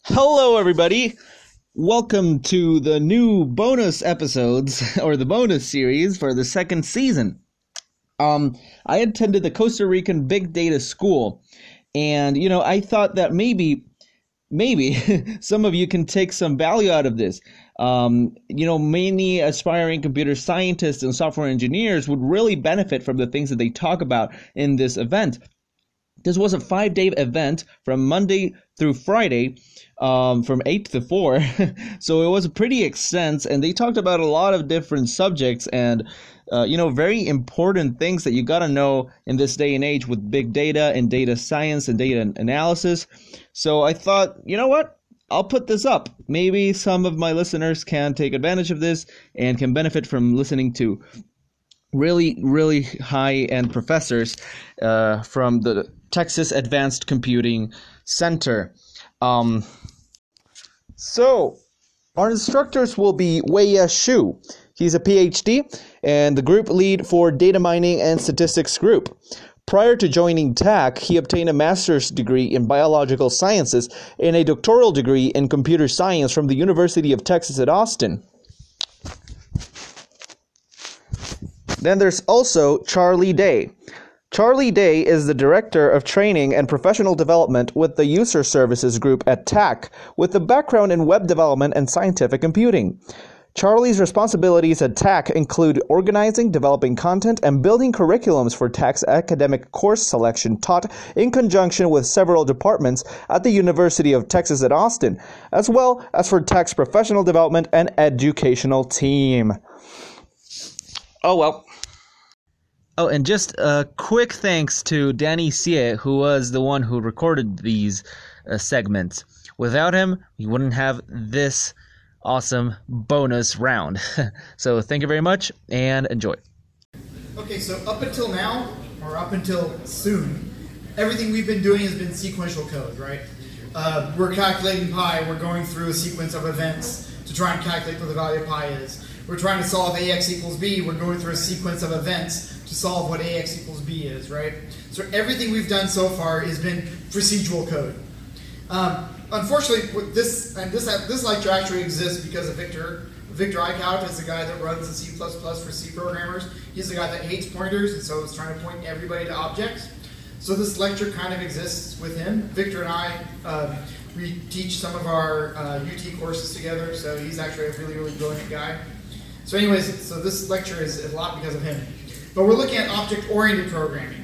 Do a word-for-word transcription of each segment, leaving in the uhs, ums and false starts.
Hello, everybody. Welcome to the new bonus episodes, or the bonus series for the second season. Um, I attended the Costa Rican Big Data School, and, you know, I thought that maybe, maybe some of you can take some value out of this. Um, you know, many aspiring computer scientists and software engineers would really benefit from the things that they talk about in this event. This was a five-day event from Monday through Friday, um, from eight to four. So it was pretty extensive, and they talked about a lot of different subjects and, uh, you know, very important things that you got to know in this day and age with big data and data science and data analysis. So I thought, you know what? I'll put this up. Maybe some of my listeners can take advantage of this and can benefit from listening to really, really high-end professors uh, from the Texas Advanced Computing Center. Um, so, our instructors will be Wei-Ya Xu. He's a P H D and the group lead for Data Mining and Statistics Group. Prior to joining T A C, he obtained a master's degree in biological sciences and a doctoral degree in computer science from the University of Texas at Austin. Then there's also Charlie Day. Charlie Day is the Director of Training and Professional Development with the User Services Group at T A C, with a background in web development and scientific computing. Charlie's responsibilities at T A C include organizing, developing content, and building curriculums for T A C's academic course selection taught in conjunction with several departments at the University of Texas at Austin, as well as for T A C's professional development and educational team. Oh well. Oh, and just a quick thanks to Danny Sie, who was the one who recorded these uh, segments. Without him, we wouldn't have this awesome bonus round. So thank you very much, and enjoy. Okay, so up until now, or up until soon, everything we've been doing has been sequential code, right? Uh, we're calculating pi, we're going through a sequence of events to try and calculate what the value of pi is. We're trying to solve ax equals b, we're going through a sequence of events to solve what ax equals b is, right? So everything we've done so far has been procedural code. Um, unfortunately, this and this this lecture actually exists because of Victor. Victor Eickhout is the guy that runs the C plus plus for C programmers. He's the guy that hates pointers, and so is trying to point everybody to objects. So this lecture kind of exists with him. Victor and I, um, we teach some of our uh, U T courses together, so he's actually a really, really brilliant guy. So anyways, so this lecture is a lot because of him. But we're looking at object-oriented programming.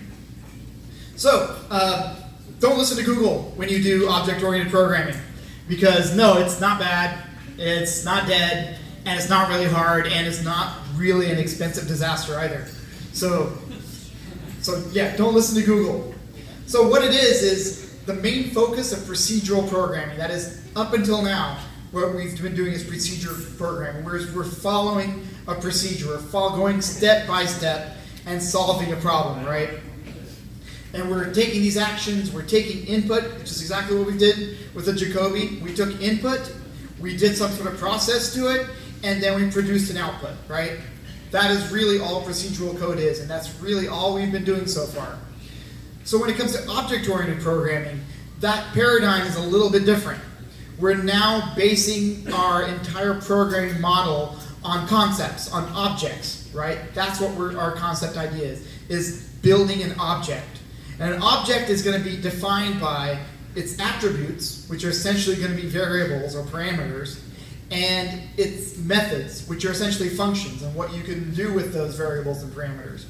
So, uh, don't listen to Google when you do object-oriented programming, because no, it's not bad, it's not dead, and it's not really hard, and it's not really an expensive disaster either. So, so yeah, don't listen to Google. So what it is, is the main focus of procedural programming. That is, up until now, what we've been doing is procedure programming. We're, we're following a procedure. We're follow, going step by step and solving a problem, right? And we're taking these actions, we're taking input, which is exactly what we did with the Jacobi. We took input, we did some sort of process to it, and then we produced an output, right? That is really all procedural code is, and that's really all we've been doing so far. So when it comes to object-oriented programming, that paradigm is a little bit different. We're now basing our entire programming model on concepts, on objects, right? That's what we're, our concept idea is, is building an object. And an object is going to be defined by its attributes, which are essentially going to be variables or parameters, and its methods, which are essentially functions, and what you can do with those variables and parameters.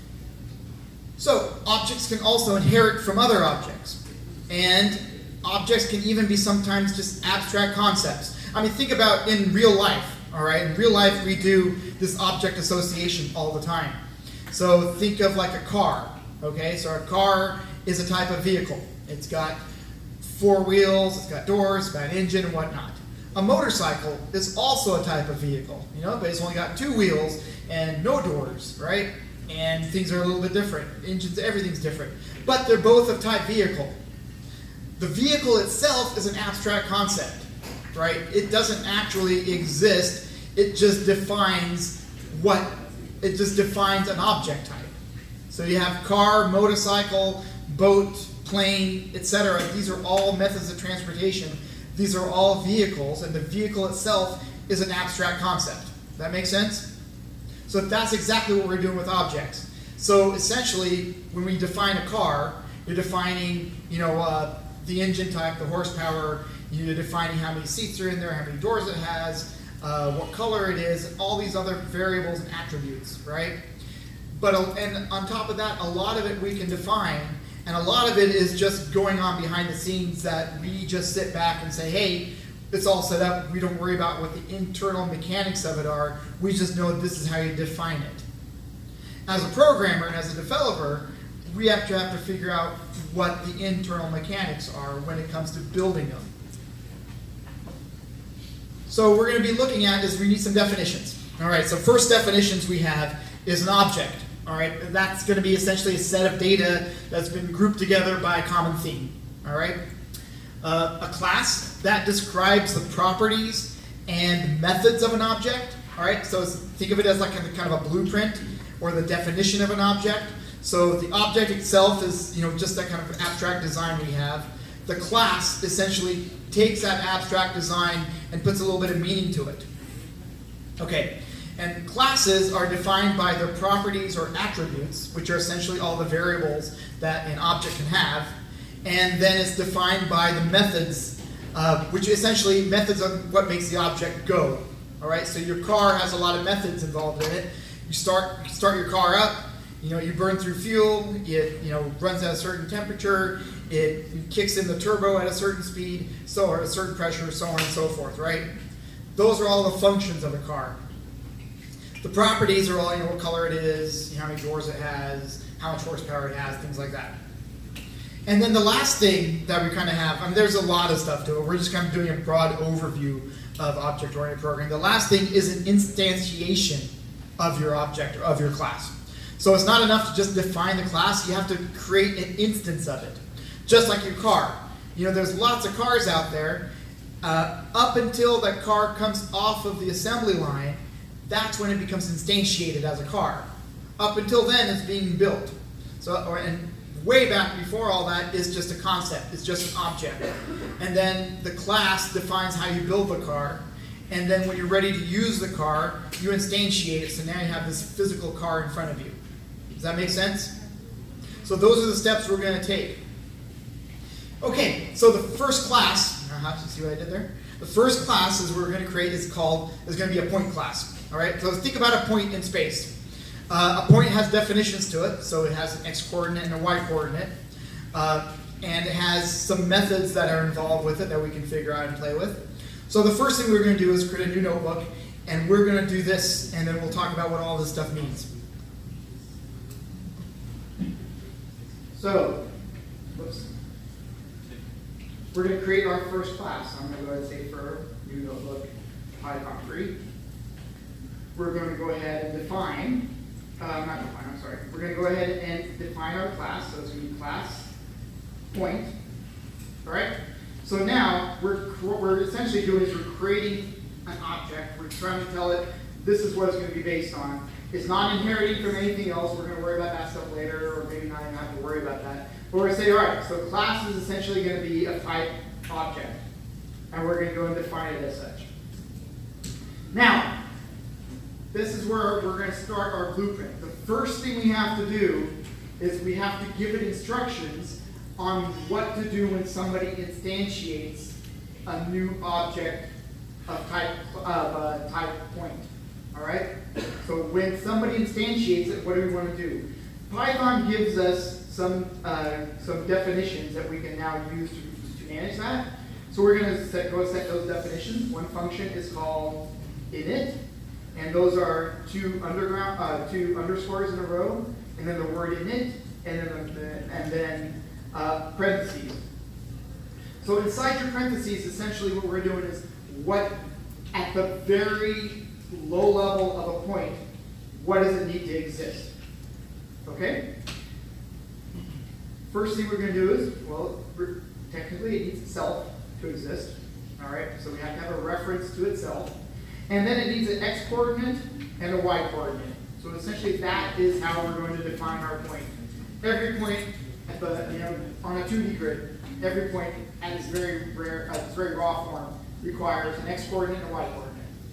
So objects can also inherit from other objects, and objects can even be sometimes just abstract concepts. I mean, think about in real life, all right? In real life, we do this object association all the time. So think of like a car, okay? So a car is a type of vehicle. It's got four wheels, it's got doors, it's got an engine and whatnot. A motorcycle is also a type of vehicle, you know, but it's only got two wheels and no doors, right? And things are a little bit different. Engines, everything's different. But they're both of type vehicle. The vehicle itself is an abstract concept, right? It doesn't actually exist. It just defines what, it just defines an object type. So you have car, motorcycle, boat, plane, et cetera. These are all methods of transportation these are all vehicles, and the vehicle itself is an abstract concept. That makes sense? So that's exactly what we're doing with objects. So essentially, when we define a car, you're defining, you know, uh, the engine type, the horsepower, you're defining how many seats are in there, how many doors it has, uh, what color it is, and all these other variables and attributes, right? But uh, and on top of that, a lot of it we can define, and a lot of it is just going on behind the scenes that we just sit back and say, hey, it's all set up. We don't worry about what the internal mechanics of it are. We just know this is how you define it. As a programmer and as a developer, we have to have to figure out what the internal mechanics are when it comes to building them. So we're going to be looking at is we need some definitions. All right, so first definitions we have is an object. All right, that's going to be essentially a set of data that's been grouped together by a common theme. All right, uh, a class that describes the properties and methods of an object. All right, so think of it as like a, kind of a blueprint or the definition of an object. So the object itself is, you know, just that kind of abstract design we have. The class essentially takes that abstract design and puts a little bit of meaning to it. Okay, and classes are defined by their properties or attributes, which are essentially all the variables that an object can have, and then it's defined by the methods, uh, which essentially methods are what makes the object go. All right, so your car has a lot of methods involved in it. You start you start your car up. You know, you burn through fuel, it, you know, runs at a certain temperature, it kicks in the turbo at a certain speed, so or a certain pressure, so on and so forth, right? Those are all the functions of a car. The properties are all, you know, what color it is, you know, how many doors it has, how much horsepower it has, things like that. And then the last thing that we kind of have, I mean, there's a lot of stuff to it. We're just kind of doing a broad overview of object-oriented programming. The last thing is an instantiation of your object or of your class. So it's not enough to just define the class, you have to create an instance of it. Just like your car. You know, there's lots of cars out there. Uh, up until that car comes off of the assembly line, that's when it becomes instantiated as a car. Up until then, it's being built. So, or, and way back before all that is just a concept, it's just an object. And then the class defines how you build the car. And then when you're ready to use the car, you instantiate it, so now you have this physical car in front of you. Does that make sense? So those are the steps we're going to take. Okay, so the first class, uh-huh, you see what I did there? The first class is we're going to create is called, is going to be a point class. All right, so think about a point in space. Uh, a point has definitions to it, so it has an x-coordinate and a y-coordinate. Uh, and it has some methods that are involved with it that we can figure out and play with. So the first thing we're going to do is create a new notebook, and we're going to do this, and then we'll talk about what all this stuff means. So, whoops. We're going to create our first class. I'm going to go ahead and say for new notebook, Python three. We're going to go ahead and define, uh, not define, I'm sorry. We're going to go ahead and define our class. So it's going to be class point. All right? So now, we're, what we're essentially doing is we're creating an object. We're trying to tell it this is what it's going to be based on. It's not inheriting from anything else. We're going to worry about that stuff later, or maybe not even have to worry about that. But we're going to say, all right, so class is essentially going to be a type object. And we're going to go and define it as such. Now, this is where we're going to start our blueprint. The first thing we have to do is we have to give it instructions on what to do when somebody instantiates a new object of type, of uh, type point. All right? So when somebody instantiates it, what do we want to do? Python gives us some, uh, some definitions that we can now use to, to manage that. So we're going to set, go set those definitions. One function is called init, and those are two underground, uh, two underscores in a row, and then the word init, and then the, and then uh, parentheses. So inside your parentheses, essentially what we're doing is what at the very low level of a point, what does it need to exist? Okay? First thing we're going to do is, well, technically it needs itself to exist. All right, so we have to have a reference to itself. And then it needs an x-coordinate and a y-coordinate. So essentially that is how we're going to define our point. Every point at the, you know, on a two D grid every point at its very rare, uh, its very raw form requires an x-coordinate and a y-coordinate.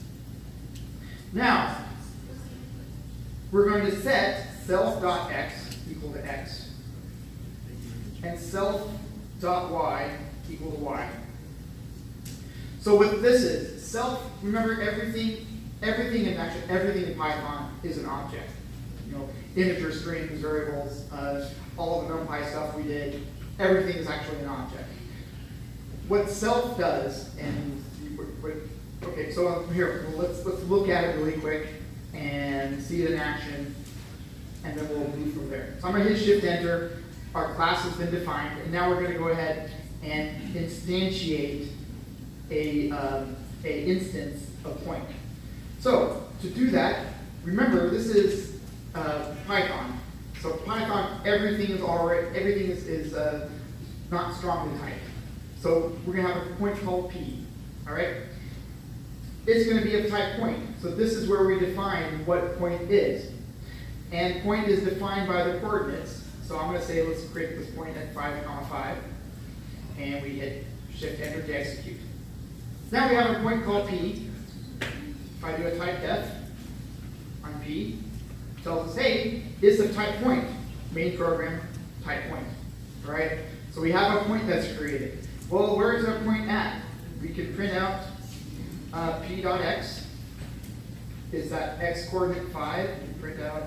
Now, we're going to set self.x equal to x and self.y equal to y. So what this is, self, remember everything, everything in actually everything in Python is an object. You know, integer strings, variables, uh, all of the NumPy stuff we did, everything is actually an object. What self does, and okay, so here, let's let's look at it really quick and see it in action, and then we'll move from there. So I'm going to hit Shift Enter. Our class has been defined, and now we're going to go ahead and instantiate a um, a instance of point. So to do that, remember this is uh, Python. So Python, everything is already everything is, is uh, not strongly typed. So we're going to have a point called P. All right. It's going to be of type point. So this is where we define what point is. And point is defined by the coordinates. So I'm going to say let's create this point at five comma five. And we hit Shift Enter to execute. Now we have a point called P. If I do a type def on P, it tells us, hey, it's of type point. Main program, type point. All right? So we have a point that's created. Well, where is our point at? We can print out uh, p.x is that x coordinate five, and print out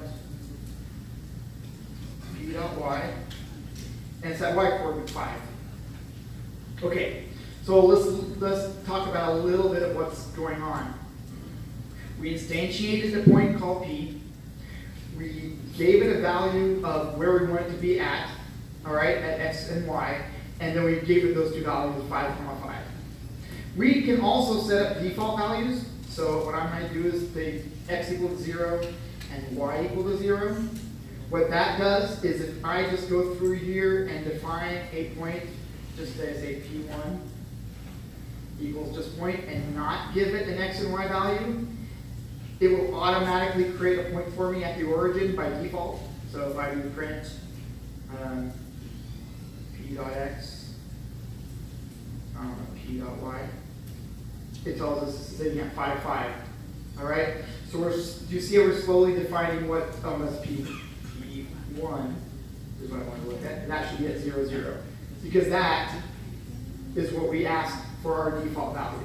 p.y, and it's that y coordinate five. Okay, so let's let's talk about a little bit of what's going on. We instantiated a point called p. We gave it a value of where we want it to be at, all right, at x and y, and then we gave it those two values of five comma five. We can also set up default values. So what I'm going to do is take x equal to zero and y equal to zero. What that does is if I just go through here and define a point, just as a p one equals just point and not give it an x and y value, it will automatically create a point for me at the origin by default. So if I do print um, p.x, I don't know, p.y, it tells us it's sitting at five five. All right. So we're, do you see how we're slowly defining what um, as p one is what I want to look at, and that should be at zero zero because that is what we asked for our default values.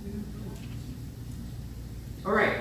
All right.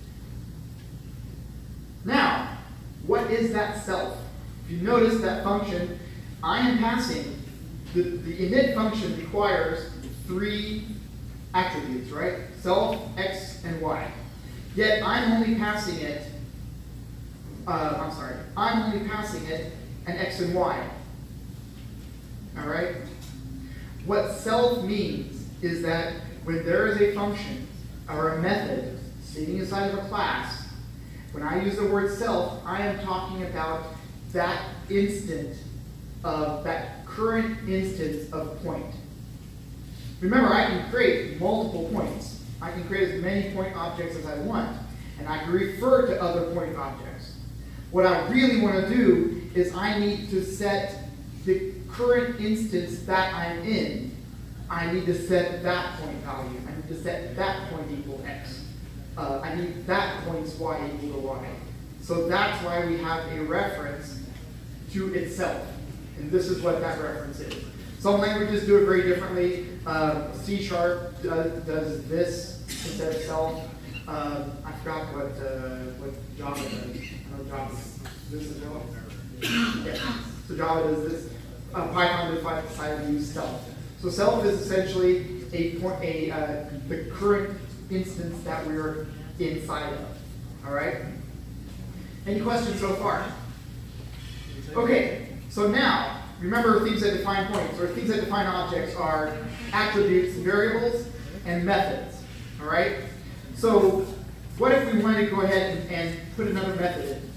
Now, what is that self? If you notice that function, I am passing, the, the init function requires three attributes, right? Self, x, and y. Yet I'm only passing it, uh, I'm sorry, I'm only passing it an x and y. All right? What self means is that when there is a function or a method sitting inside of a class, when I use the word self, I am talking about that instant of that current instance of point. Remember, I can create multiple points. I can create as many point objects as I want, and I can refer to other point objects. What I really want to do is I need to set the current instance that I'm in. I need to set that point value. I need to set that point equal x. Uh, I need that point's y equal to y. So that's why we have a reference to itself. And this is what that reference is. Some languages do it very differently. Uh, C Sharp does, does this instead of self. Uh, I forgot what uh, what Java does. I know Java does this as well. Yeah. So Java does this. Uh, Python decided to use self. So self is essentially a point, a uh, the current instance that we're inside of. All right. Any questions so far? Okay. So now. Remember, things that define points, or things that define objects are attributes, variables, and methods. All right? So what if we wanted to go ahead and, and put another method in?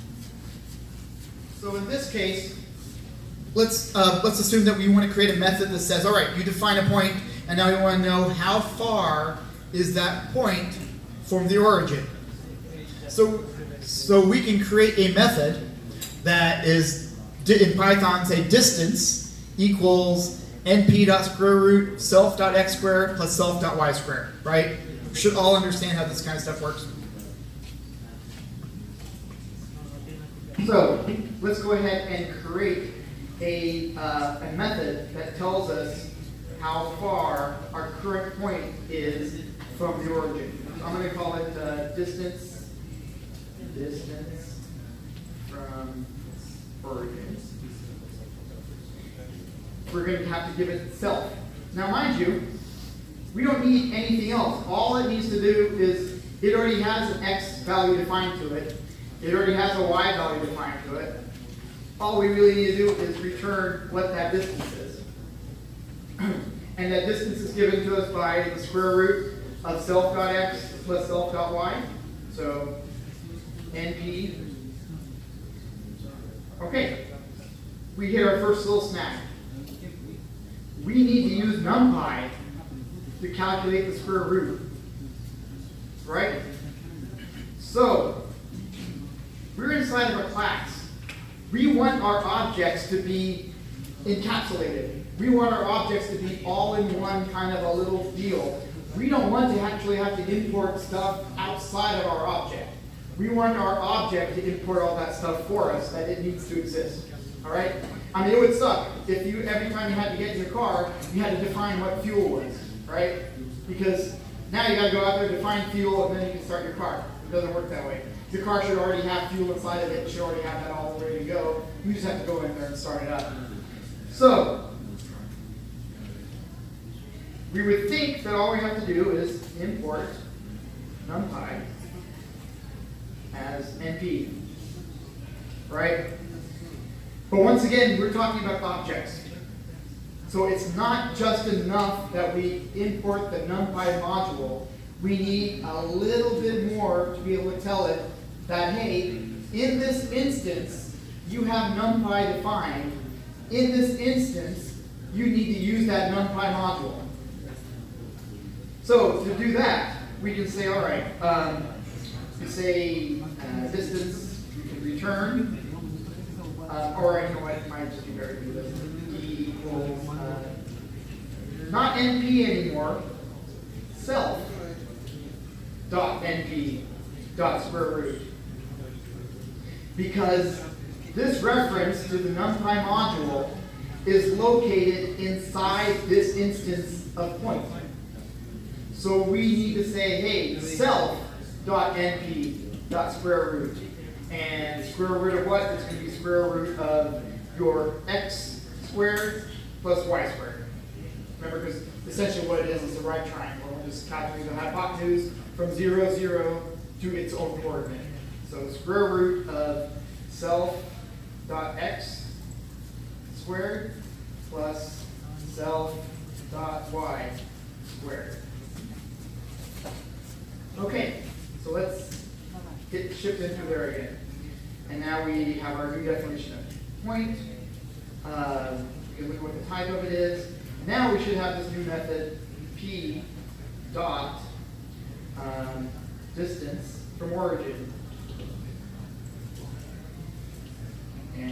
So in this case, let's, uh, let's assume that we want to create a method that says, all right, you define a point, and now we want to know how far is that point from the origin. So, so we can create a method that is in Python, say distance equals np.square root self.x squared plus self.y squared, right? We should all understand how this kind of stuff works. So let's go ahead and create a, uh, a method that tells us how far our current point is from the origin. I'm going to call it uh, distance, distance from origin. We're going to have to give it self. Now mind you, we don't need anything else. All it needs to do is, it already has an x value defined to it. It already has a y value defined to it. All we really need to do is return what that distance is. And that distance is given to us by the square root of self.x plus self.y. So np. Okay, we hit our first little snag. We need to use NumPy to calculate the square root, right? So we're inside of a class. We want our objects to be encapsulated. We want our objects to be all in one kind of a little field. We don't want to actually have to import stuff outside of our object. We want our object to import all that stuff for us that it needs to exist. All right? I mean, it would suck if you every time you had to get in your car, you had to define what fuel was, right? Because now you got to go out there, define fuel, and then you can start your car. It doesn't work that way. Your car should already have fuel inside of it. It should already have that all ready to go. You just have to go in there and start it up. So we would think that all we have to do is import NumPy as np, right? But once again, we're talking about objects. So it's not just enough that we import the NumPy module. We need a little bit more to be able to tell it that, hey, in this instance, you have NumPy defined. In this instance, you need to use that NumPy module. So to do that, we can say, all right, um, we say uh, distance, we can return, uh, or you know what, it might just be better to do this. D equals, uh, not np anymore, self dot np dot square root. Because this reference to the NumPy module is located inside this instance of point. So we need to say, hey, self dot np dot square root. And square root of what? It's going to be square root of your x squared plus y squared. Remember, because essentially what it is is the right triangle. We'll just calculate the hypotenuse from zero, zero to its own coordinate. So square root of self dot x squared plus self dot y squared. Okay, so let's get shipped into there again. And now we have our new definition of point. Uh, we can look at what the type of it is. Now we should have this new method, p dot um, distance from origin. And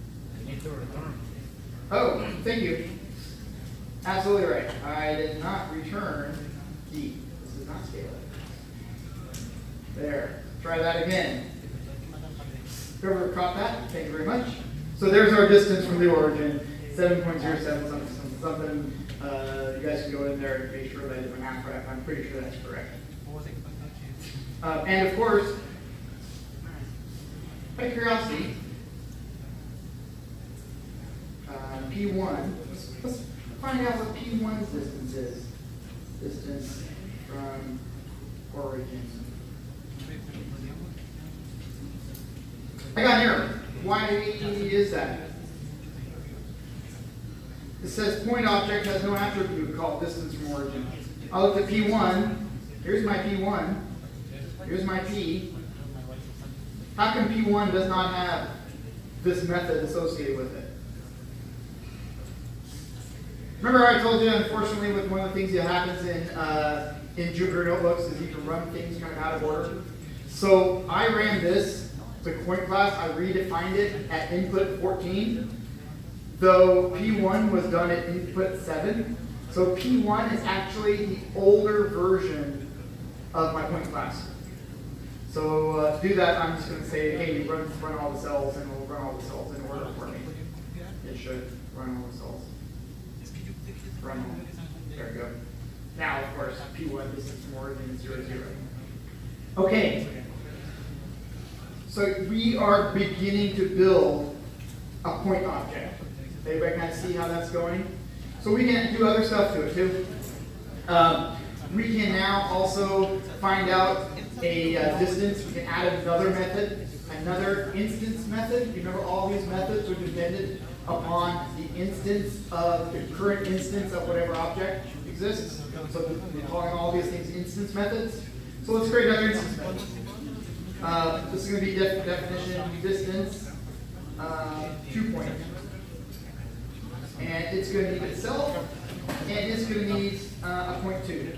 oh, thank you. Absolutely right. I did not return d. This does not scale it. There. Try that again. Whoever caught that, thank you very much. So there's our distance from the origin, seven point zero seven something something something. Uh, you guys can go in there and make sure that I did my math right. I'm pretty sure that's correct. Uh, and of course, out of curiosity, uh, P one, let's, let's find out what P one's distance is. Distance from origin. I got an error. Why is that? It says point object has no attribute called distance from origin. I looked at P one. Here's my P one. Here's my P. How come P one does not have this method associated with it? Remember I told you, unfortunately, with one of the things that happens in, uh, in Jupyter Notebooks is you can run things kind of out of order. So I ran this, the point class, I redefined it at input fourteen. though P one was done at input seven. So P one is actually the older version of my point class. So uh, to do that, I'm just going to say, hey, run, run all the cells, and it'll run all the cells in order for me. It should run all the cells. Run all. There we go. Now, of course, P one this is more than zero, zero. Okay. So we are beginning to build a point object. Everybody kind of see how that's going? So we can do other stuff to it too. Um, we can now also find out a uh, distance. We can add another method, another instance method. You remember all these methods are dependent upon the instance of the current instance of whatever object exists. So we're calling all these things instance methods. So let's create another instance method. Uh, this is going to be def definition distance uh, two point. And it's going to need itself, and it's going to need uh, a point two.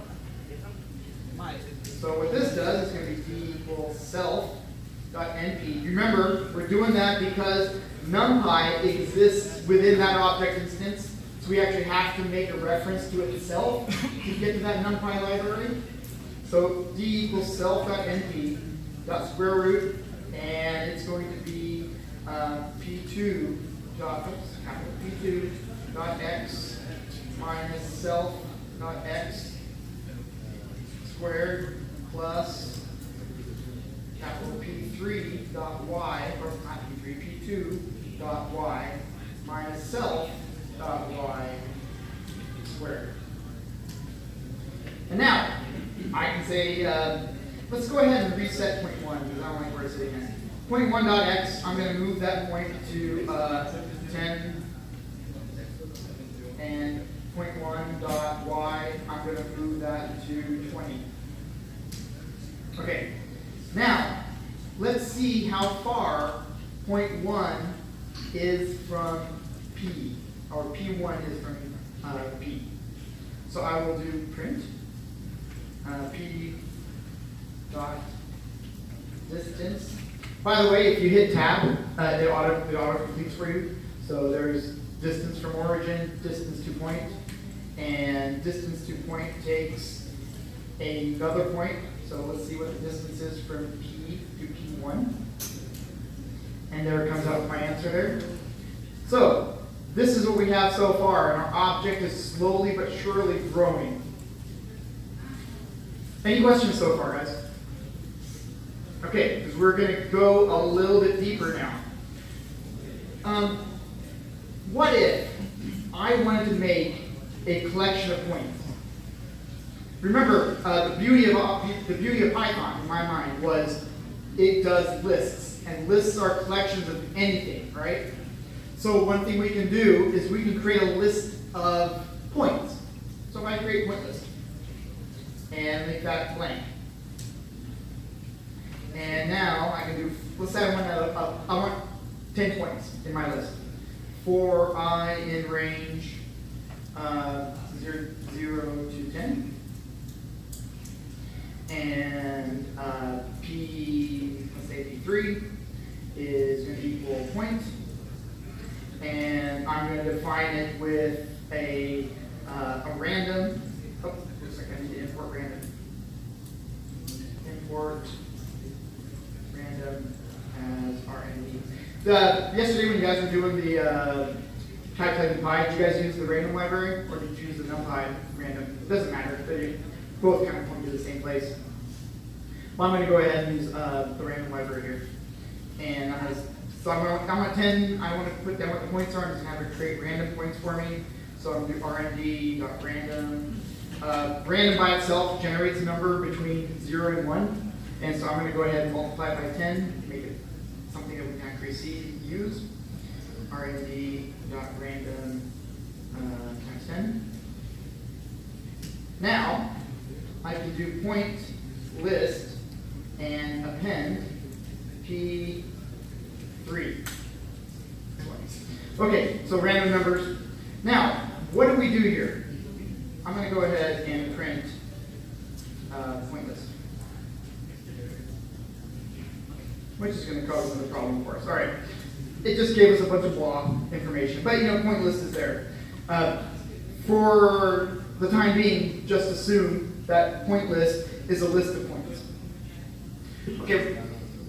So what this does is going to be d equals self dot np. You remember, we're doing that because NumPy exists within that object instance, so we actually have to make a reference to itself to get to that NumPy library. So d equals self dot np dot square root, and it's going to be uh, p two dot oops, capital P two dot x minus self dot x squared plus capital P three dot y, or not P three, P two dot y minus self dot y squared. And now, I can say, uh, let's go ahead and reset point one, because I don't like where it's sitting at. Point one dot x, I'm going to move that point to uh, ten, and point one dot y, I'm going to move that to twenty. Okay, now let's see how far point one is from p, or p one is from uh, p. So I will do print uh, p dot distance. By the way, if you hit tab, uh, it auto it auto completes for you. So there's distance from origin, distance to point, and distance to point takes another point. So let's see what the distance is from P to P one. And there it comes out with my answer there. So this is what we have so far, and our object is slowly but surely growing. Any questions so far, guys? Okay, because we're going to go a little bit deeper now. Um, what if I wanted to make a collection of points? Remember, uh, the beauty of the beauty of Python, in my mind, was it does lists, and lists are collections of anything, right? So one thing we can do is we can create a list of points. So if I create a point list and make that blank. And now I can do, let's say I want, a, a, I want ten points in my list. For I in range uh, zero, zero to ten. And uh, P, let's say P three is going to equal point. And I'm going to define it with a, uh, a random, oh, looks like I need to import random. Import random as R N D. The, yesterday when you guys were doing the uh, type typing pi, did you guys use the random library or did you use the NumPy random? It doesn't matter. They both kind of point to the same place. Well, I'm going to go ahead and use uh, the random library here. And I'm gonna, so I'm, gonna, I'm at ten. I want to put down what the points are. I'm just going to have it create random points for me. So I'm going to do R N D dot random. Uh, random by itself generates a number between zero and one. And so I'm going to go ahead and multiply it by ten, make it something that we can actually see use. R N D dot random uh, times ten. Now, I can do point list and append P three. Okay, so random numbers. Now, what do we do here? I'm going to go ahead and print uh, point list, which is going to cause another problem for us. All right. it just gave us a bunch of blah information. But, you know, point list is there. Uh, for the time being, just assume that point list is a list of points. Okay.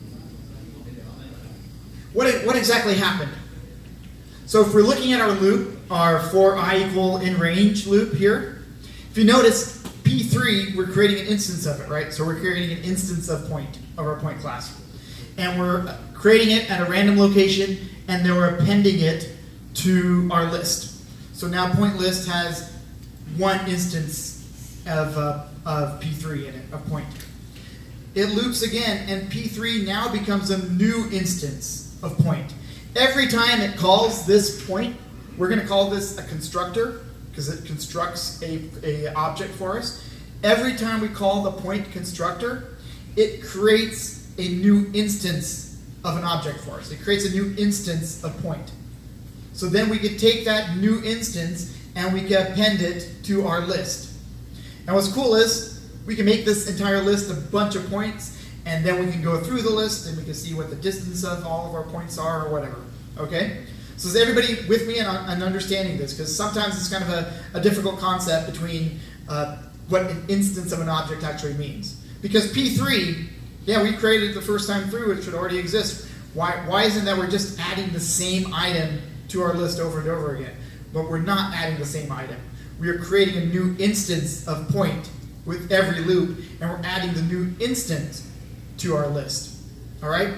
What, what exactly happened? So if we're looking at our loop, our for I equal in range loop here, if you notice, P three, we're creating an instance of it, right? So we're creating an instance of point, of our point class. And we're creating it at a random location, and then we're appending it to our list. So now point list has one instance of, uh, of P three in it, of point. It loops again, and P three now becomes a new instance of point. Every time it calls this point, we're going to call this a constructor, because it constructs a, a object for us. Every time we call the point constructor, it creates a new instance of an object for us. It creates a new instance of point. So then we can take that new instance and we can append it to our list. And what's cool is we can make this entire list a bunch of points, and then we can go through the list and we can see what the distance of all of our points are or whatever. Okay? So is everybody with me in, in understanding this? Because sometimes it's kind of a, a difficult concept between uh, what an instance of an object actually means. Because P three, yeah, we created it the first time through, it should already exist. Why, why isn't that we're just adding the same item to our list over and over again? But we're not adding the same item. We are creating a new instance of point with every loop, and we're adding the new instance to our list. All right?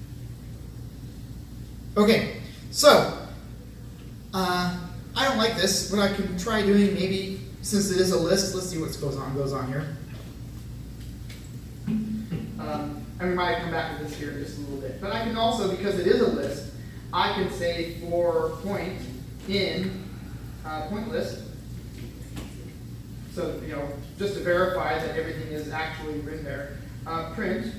Okay. So, uh, I don't like this. What I can try doing, maybe, since it is a list, let's see what goes on goes on here. Um, and we might come back to this here in just a little bit. But I can also, because it is a list, I can say for point in uh, point list. So, you know, just to verify that everything is actually written there. Uh, print,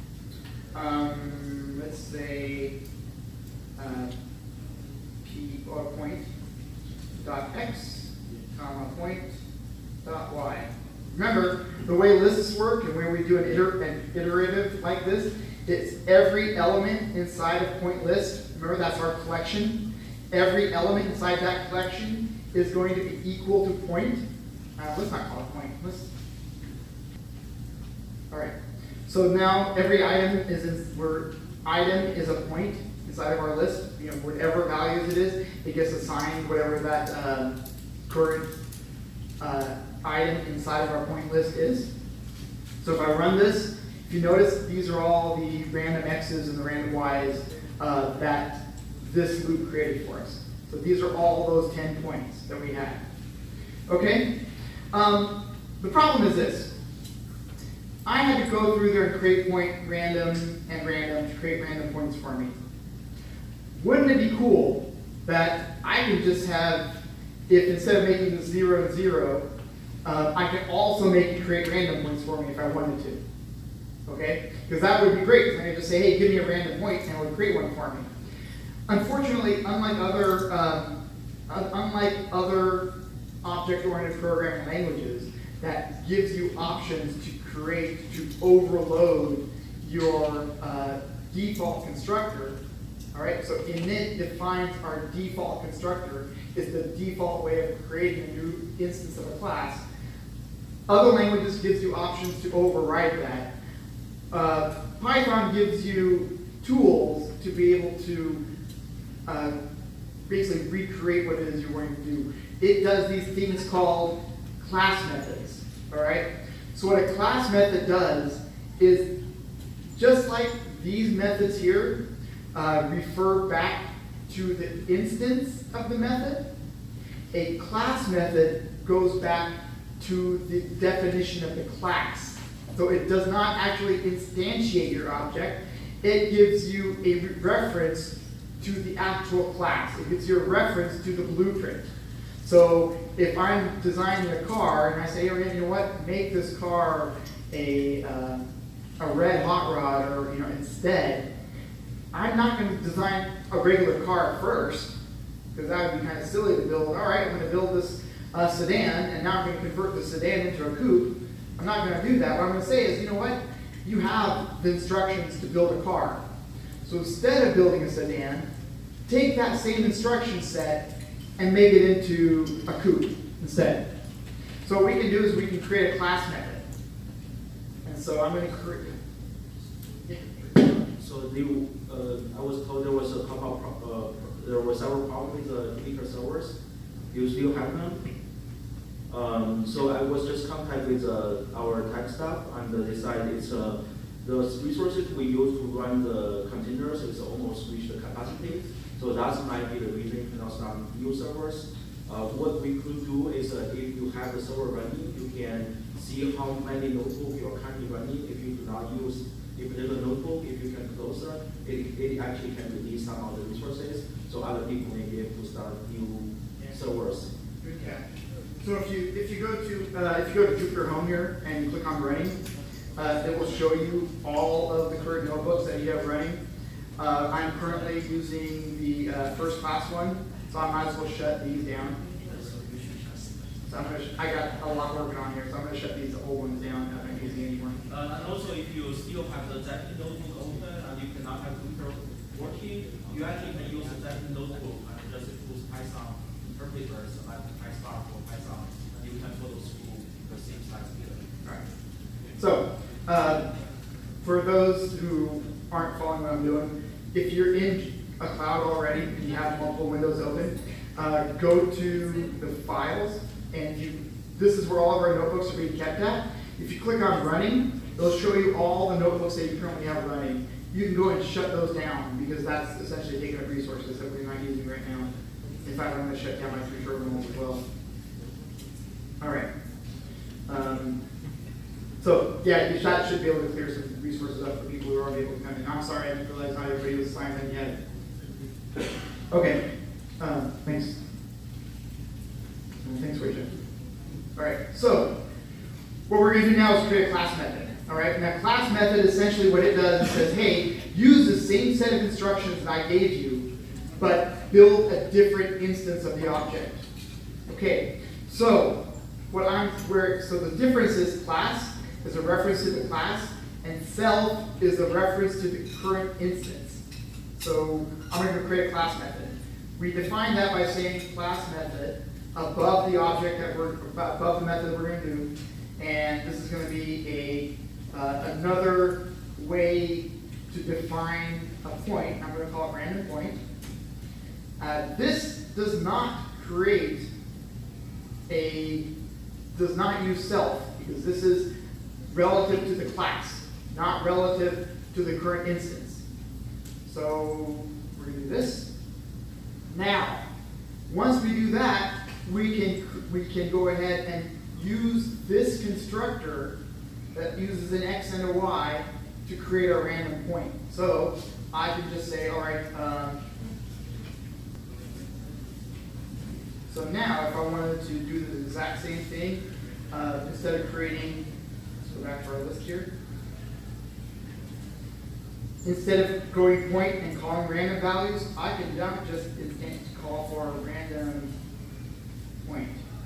um, let's say, uh, P or point dot x comma point dot y. Remember, the way lists work and when we do an, iter an iterative like this, it's every element inside of point list. Remember, that's our collection. Every element inside that collection is going to be equal to point. Uh, let's not call it point. Let's. All right. So now every item is in, where item is a point inside of our list. You know, whatever values it is, it gets assigned whatever that uh, current uh, item inside of our point list is. So if I run this, if you notice, these are all the random x's and the random y's uh, that this loop created for us. So these are all those ten points that we had. Okay? Um, the problem is this. I had to go through there and create point random and random to create random points for me. Wouldn't it be cool that I can just have, if instead of making the zero and zero, uh, I can also make it create random points for me if I wanted to. Okay? Because that would be great, because I could just say, hey, give me a random point, and it would create one for me. Unfortunately, unlike other, um, unlike other object-oriented programming languages that gives you options to create, to overload your uh, default constructor, all right, so init defines our default constructor is the default way of creating a new instance of a class. Other languages gives you options to override that. Uh, Python gives you tools to be able to uh, basically recreate what it is you're going to do. It does these things called class methods, all right? So what a class method does is, just like these methods here uh, refer back to the instance of the method, a class method goes back to the definition of the class. So it does not actually instantiate your object. It gives you a reference to the actual class. It gives you a reference to the blueprint. So if I'm designing a car and I say, oh, you know what, make this car a, uh, a red hot rod, or you know, instead, I'm not going to design a regular car first, because that would be kind of silly to build. All right, I'm going to build this uh, sedan, and now I'm going to convert the sedan into a coupe. I'm not going to do that. What I'm going to say is, you know what, you have the instructions to build a car. So instead of building a sedan, take that same instruction set and make it into a COOP instead. So what we can do is we can create a class method. And so I'm going to create. So you, uh, I was told there was a couple of, pro uh, there were several problems with the Flickr servers. You still have them? Um, so I was just contact with uh, our tech staff, and uh, decided it's uh, the resources we use to run the containers is almost reached the capacity. So that might be the reason you cannot start new servers. Uh, what we could do is uh, if you have the server running, you can see how many notebooks you are currently running. If you do not use, if there's a notebook, if you can close it, it, it actually can release some of the resources, so other people may be able to start new yeah. servers. Good catch. So if you if you go to uh, if you go to Jupyter Home here and you click on running, uh, it will show you all of the current notebooks that you have running. Uh, I'm currently using the uh, first class one, so I might as well shut these down. So I'm gonna I got a lot working on here, so I'm going to shut these old ones down. I'm not using anymore. Uh, and also, if you still have the Zapier notebook open and you cannot have Jupyter working, you actually can use the Zapier notebook and just use Python interpreters like PySpark or Python, and you can follow through the same slides here. All right. So uh, for those who aren't following what I'm doing, if you're in a cloud already and you have multiple windows open, uh, go to the files, and you, this is where all of our notebooks are being kept at. If you click on running, it'll show you all the notebooks that you currently have running. You can go and shut those down because that's essentially taking up resources that we're not using right now. In fact, I'm going to shut down my three terminals as well. All right. Um, so yeah, that should be able to clear some resources up for people who aren't able to come in. I'm sorry, I didn't realize not everybody was signed in yet. Okay. Um, thanks. Thanks, Rachel. All right. So what we're going to do now is create a class method. All right. And that class method, essentially, what it does is says, hey, use the same set of instructions that I gave you, but build a different instance of the object. Okay. So what I'm where so the difference is class is a reference to the class, and self is a reference to the current instance. So I'm going to create a class method. We define that by saying class method above the object that we're above the method we're going to do, and this is going to be a uh, another way to define a point. I'm going to call it random point. Uh, this does not create a does not use self because this is relative to the class, not relative to the current instance. So we're going to do this. Now, once we do that, we can we can go ahead and use this constructor that uses an x and a y to create a random point. So I can just say, all right. Um, so now, if I wanted to do the exact same thing, uh, instead of creating, let's go back to our list here. Instead of going point and calling random values, I can dump just instant call for a random point.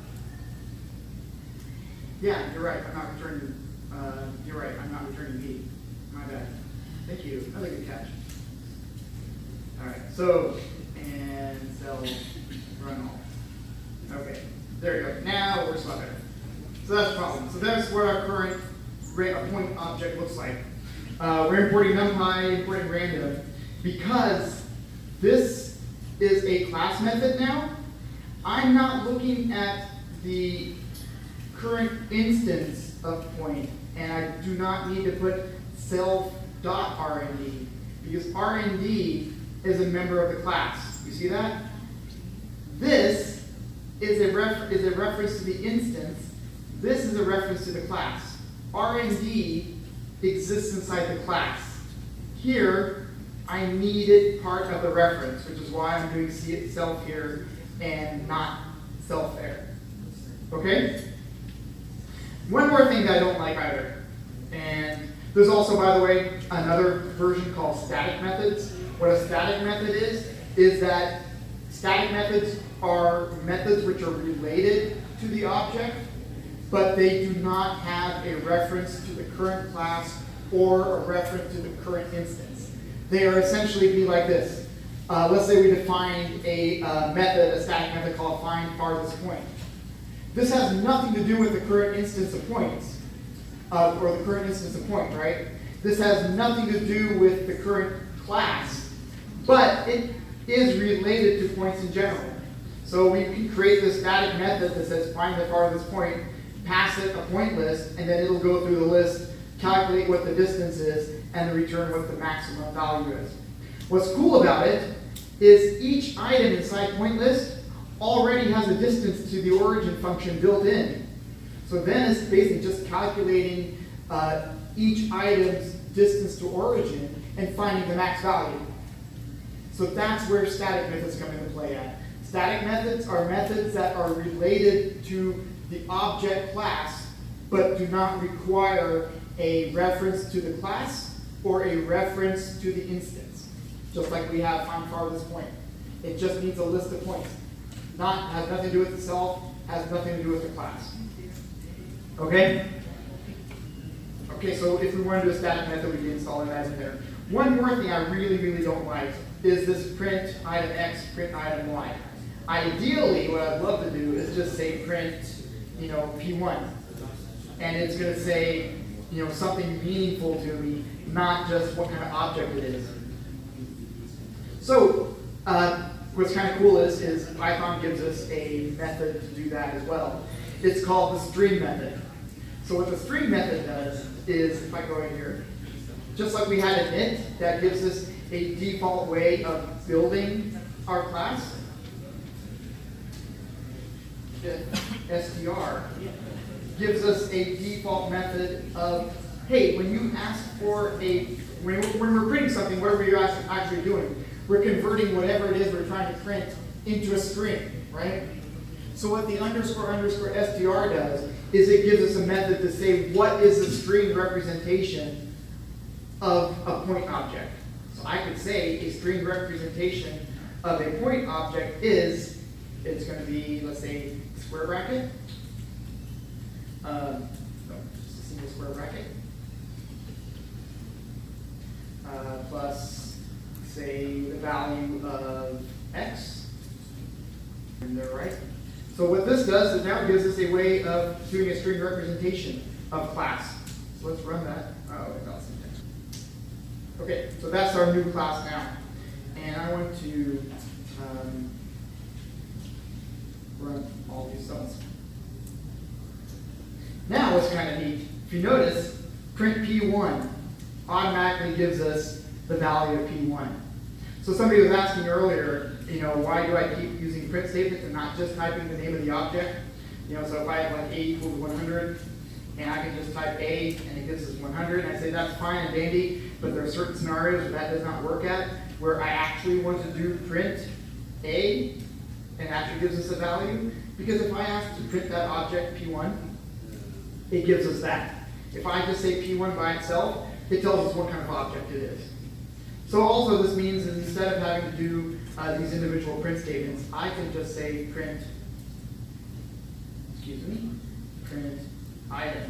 Yeah, you're right. I'm not returning. Uh, you're right. I'm not returning B. My bad. Thank you. Another good catch. All right. So and cell run all. Okay. There you go. Now we're better. So that's the problem. So that's what our current point object looks like. Uh, we're importing NumPy, importing random, because this is a class method now. I'm not looking at the current instance of point, and I do not need to put self.rnd, because rnd is a member of the class. You see that? This is a, ref is a reference to the instance. This is a reference to the class. rnd exists inside the class. Here, I need it part of the reference, which is why I'm doing see itself here and not self there. Okay? One more thing that I don't like either, and there's also, by the way, another version called static methods. What a static method is, is that static methods are methods which are related to the object, but they do not have a reference to the current class or a reference to the current instance. They are essentially be like this. Uh, let's say we defined a uh, method, a static method called find farthest point. This has nothing to do with the current instance of points, uh, or the current instance of point, right? This has nothing to do with the current class, but it is related to points in general. So we can create this static method that says find the farthest point, pass it a point list, and then it'll go through the list, calculate what the distance is, and return what the maximum value is. What's cool about it is each item inside point list already has a distance to the origin function built in. So then it's basically just calculating uh, each item's distance to origin and finding the max value. So that's where static methods come into play at. Static methods are methods that are related to the object class, but do not require a reference to the class or a reference to the instance. Just like we have find farthest point. It just needs a list of points. Not, has nothing to do with itself, has nothing to do with the class. Okay? Okay, so if we want to do a static method, we can install it as in there. One more thing I really, really don't like is this print item X, print item Y. Ideally, what I'd love to do is just say print, you know, P one. And it's going to say, you know, something meaningful to me, not just what kind of object it is. So, uh, what's kind of cool is, is Python gives us a method to do that as well. It's called the string method. So what the string method does is, if I go in here, just like we had an int that gives us a default way of building our class, str gives us a default method of, hey, when you ask for a, when, when we're printing something, whatever you're actually doing, we're converting whatever it is we're trying to print into a string, right? So what the underscore underscore str does is it gives us a method to say what is the string representation of a point object. So I could say a string representation of a point object is, it's going to be, let's say, square bracket. Um, no, just a single square bracket. Uh, plus, say, the value of x. And they're right. So what this does is now it gives us a way of doing a string representation of class. So let's run that. Oh, wait, that's okay, so that's our new class now. And I want to um, run all these cells. Now what's kind of neat, if you notice, print P one automatically gives us the value of P one. So somebody was asking earlier, you know, why do I keep using print statements and not just typing the name of the object? You know, so if I have like A equals one hundred, and I can just type A and it gives us one hundred, and I say that's fine and dandy, but there are certain scenarios where that does not work at, where I actually want to do print A and actually gives us a value, because if I ask to print that object P one, it gives us that. If I just say P one by itself, it tells us what kind of object it is. So also this means that instead of having to do uh, these individual print statements, I can just say print, excuse me, print item.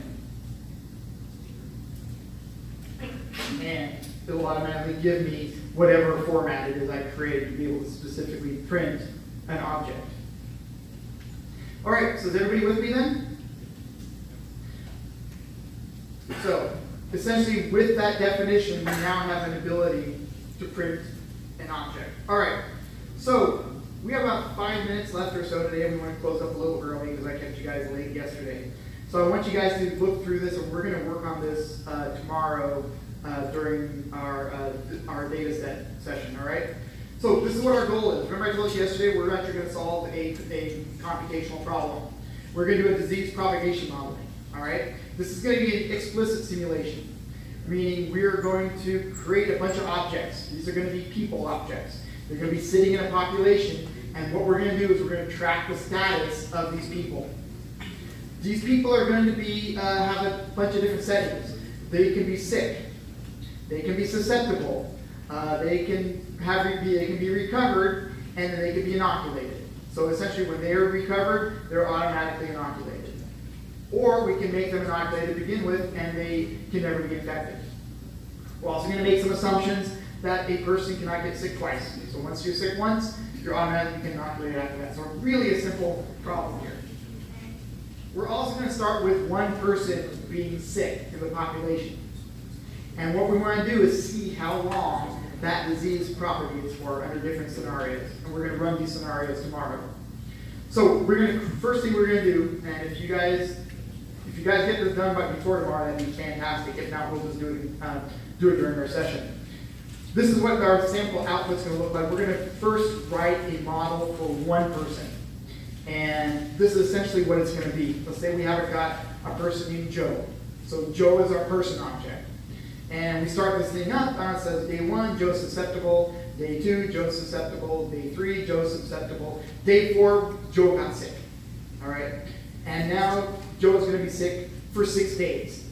And it will automatically give me whatever format it is I created to be able to specifically print an object. All right, so is everybody with me then? So essentially with that definition, we now have an ability to print an object. All right, so we have about five minutes left or so today. We want to close up a little early because I kept you guys late yesterday. So I want you guys to look through this, and we're going to work on this uh, tomorrow uh, during our uh, our data set session. All right. So this is what our goal is. Remember I told you yesterday we're actually going to solve a, a computational problem. We're going to do a disease propagation modeling. All right. This is going to be an explicit simulation, meaning we're going to create a bunch of objects. These are going to be people objects. They're going to be sitting in a population, and what we're going to do is we're going to track the status of these people. These people are going to be uh, have a bunch of different settings. They can be sick. They can be susceptible. Uh, they can have they can be recovered, and then they can be inoculated. So essentially, when they are recovered, they're automatically inoculated. Or we can make them inoculated to begin with, and they can never be infected. We're also going to make some assumptions that a person cannot get sick twice. So once you're sick once, you're automatically inoculated after that. So really a simple problem here. We're also going to start with one person being sick in the population. And what we want to do is see how long that disease propagates for under different scenarios. And we're going to run these scenarios tomorrow. So we're going to, first thing we're going to do, and if you guys, if you guys get this done by before tomorrow, that'd be fantastic. If not, we'll just do it, uh, do it during our session. This is what our sample output's going to look like. We're going to first write a model for one person. And this is essentially what it's going to be. Let's say we haven't got a person named Joe. So Joe is our person object. And we start this thing up, and it says day one, Joe's susceptible. Day two, Joe's susceptible. Day three, Joe's susceptible. Day four, Joe got sick. All right? And now Joe's going to be sick for six days.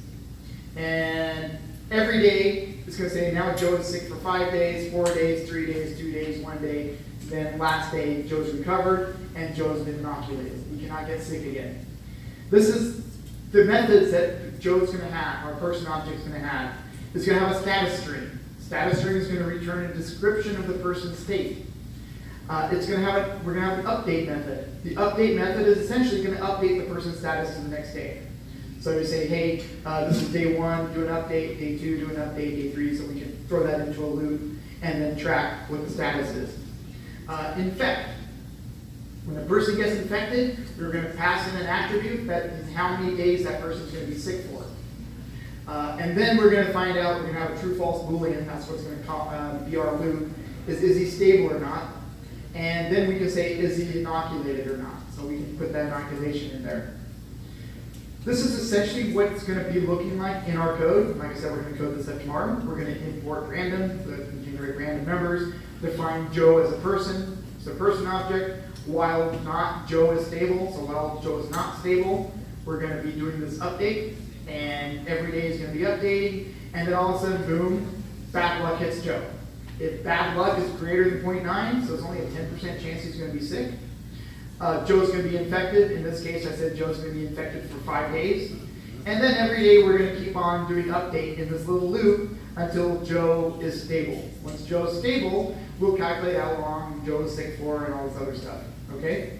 And every day, it's going to say now Joe is sick for five days, four days, three days, two days, one day. Then last day, Joe's recovered, and Joe's been inoculated. He cannot get sick again. This is the methods that Joe's going to have, our person object's going to have. It's going to have a status string. Status string is going to return a description of the person's state. Uh, it's going to have a, we're going to have an update method. The update method is essentially going to update the person's status to the next day. So we say, hey, uh, this is day one, do an update, day two, do an update, day three, so we can throw that into a loop and then track what the status is. Uh, infect. When a person gets infected, we're going to pass in an attribute that is how many days that person's going to be sick for. Uh, and then we're going to find out, we're going to have a true-false Boolean, that's what's going to call, uh, be our loop, is is he stable or not? And then we can say, is he inoculated or not? So we can put that inoculation in there. This is essentially what it's going to be looking like in our code. Like I said, we're going to code this up tomorrow. We're going to import random, so we can generate random numbers, define Joe as a person, it's a person object, while not Joe is stable, so while Joe is not stable, we're going to be doing this update. And every day is going to be updating, and then all of a sudden, boom, bad luck hits Joe. If bad luck is greater than zero point nine, so it's only a ten percent chance he's going to be sick, uh, Joe's going to be infected. In this case, I said Joe's going to be infected for five days. And then every day, we're going to keep on doing update in this little loop until Joe is stable. Once Joe's stable, we'll calculate how long Joe is sick for and all this other stuff, okay?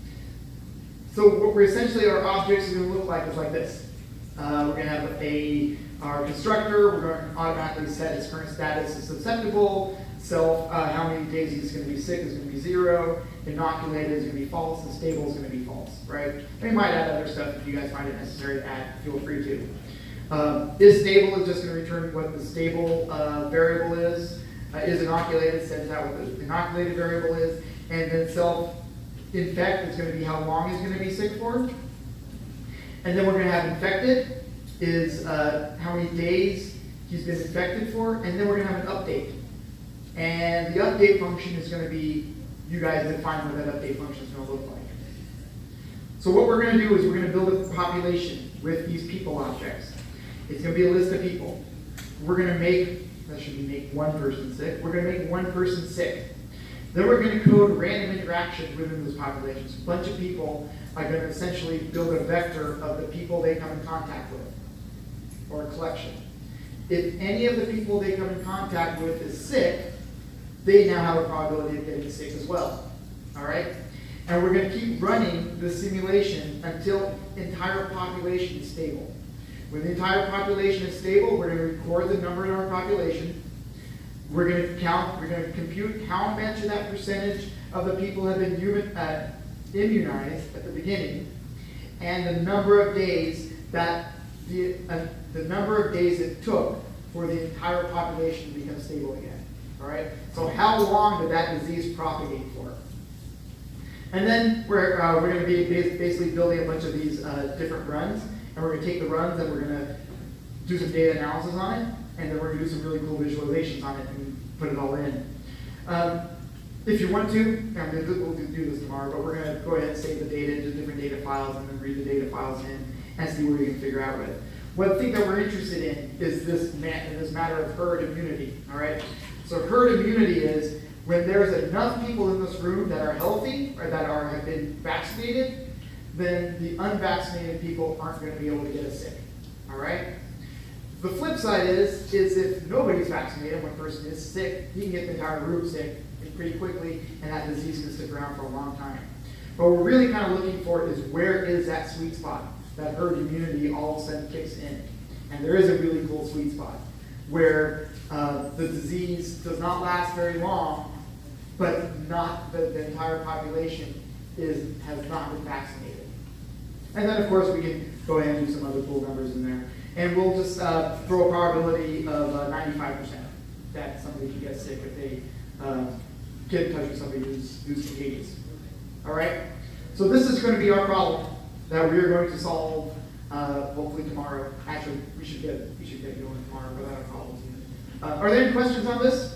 So what we're essentially, our objects are going to look like is like this. Uh, we're going to have a, our constructor, we're going to automatically set its current status as susceptible, self, uh, how many days he's going to be sick is going to be zero, inoculated is going to be false, and stable is going to be false, right? We might add other stuff if you guys find it necessary to add, feel free to. Um, is stable is just going to return what the stable uh, variable is. Uh, is inoculated sends out what the inoculated variable is, and then self infect is going to be how long he's going to be sick for. And then we're going to have infected is uh, how many days he's been infected for, and then we're going to have an update. And the update function is going to be, you guys define what that update function is going to look like. So what we're going to do is we're going to build a population with these people objects. It's going to be a list of people. We're going to make, that should be make one person sick, we're going to make one person sick. Then we're going to code random interactions within this population. So a bunch of people are going to essentially build a vector of the people they come in contact with, or a collection. If any of the people they come in contact with is sick, they now have a probability of getting sick as well. All right? And we're going to keep running the simulation until the entire population is stable. When the entire population is stable, we're going to record the number in our population. We're going to count, we're going to compute how much of that percentage of the people have been human, uh, immunized at the beginning, and the number of days that the, uh, the number of days it took for the entire population to become stable again. All right? So how long did that disease propagate for? And then we're, uh, we're going to be basically building a bunch of these uh, different runs, and we're going to take the runs and we're going to do some data analysis on it, and then we're going to do some really cool visualizations on it and put it all in. Um, if you want to, I'm going to do, we'll do this tomorrow, but we're going to go ahead and save the data into different data files and then read the data files in and see what we can figure out with. One thing that we're interested in is this, this matter of herd immunity. All right. So herd immunity is when there's enough people in this room that are healthy or that are have been vaccinated, then the unvaccinated people aren't going to be able to get us sick. All right. The flip side is, is if nobody's vaccinated, one person is sick, he can get the entire group sick pretty quickly, and that disease can stick around for a long time. But what we're really kind of looking for is where is that sweet spot, that herd immunity all of a sudden kicks in. And there is a really cool sweet spot where uh, the disease does not last very long, but not the, the entire population is has not been vaccinated. And then, of course, we can go ahead and do some other cool numbers in there. And we'll just uh, throw a probability of uh, ninety-five percent that somebody can get sick if they uh, get in touch with somebody who's, who's contagious. All right? So this is going to be our problem that we are going to solve uh, hopefully tomorrow. Actually, we should get we should get going tomorrow without a problem. Uh, are there any questions on this?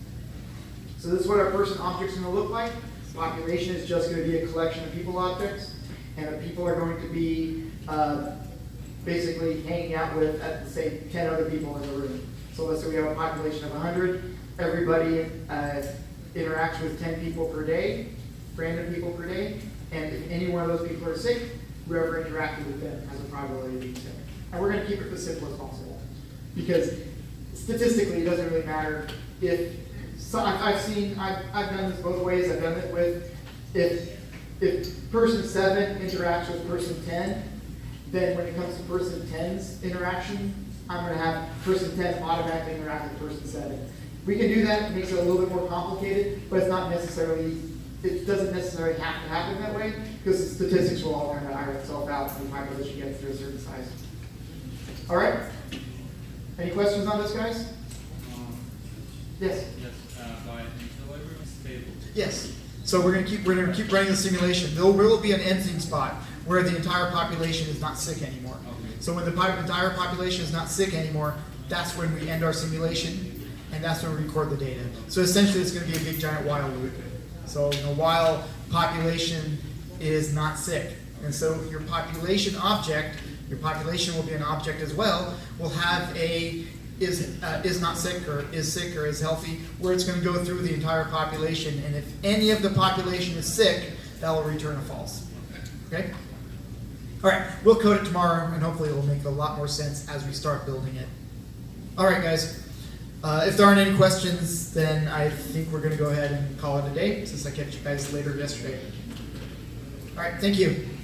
So this is what our person object's going to look like. Population is just going to be a collection of people objects, and the people are going to be uh, basically hanging out with, at the say, ten other people in the room. So let's say we have a population of one hundred. Everybody uh, interacts with ten people per day, random people per day, and if any one of those people are sick, whoever interacted with them has a probability of being sick. And we're going to keep it as simple as possible, because statistically it doesn't really matter if, so I've seen, I've, I've done this both ways. I've done it with, if, if person seven interacts with person ten, then when it comes to person ten's interaction, I'm going to have person ten automatically interact with person seven. We can do that. It makes it a little bit more complicated, but it's not necessarily, it doesn't necessarily have to happen that way, because the statistics will all kind of iron itself out when the population gets to a certain size. All right? Any questions on this, guys? Um, Yes. yes. Uh, by equilibrium stable. Yes. So we're going to keep we're going to keep running the simulation. There will be an ending spot where the entire population is not sick anymore. Okay. So when the po- entire population is not sick anymore, that's when we end our simulation, and that's when we record the data. So essentially, it's going to be a big giant while loop. So you know, while population is not sick, and so your population object, your population will be an object as well, will have a is uh, is not sick or is sick or is healthy, where it's going to go through the entire population, and if any of the population is sick, that will return a false. Okay? All right, we'll code it tomorrow, and hopefully it will make a lot more sense as we start building it. All right, guys. Uh, if there aren't any questions, then I think we're going to go ahead and call it a day, since I kept you guys later yesterday. All right, thank you.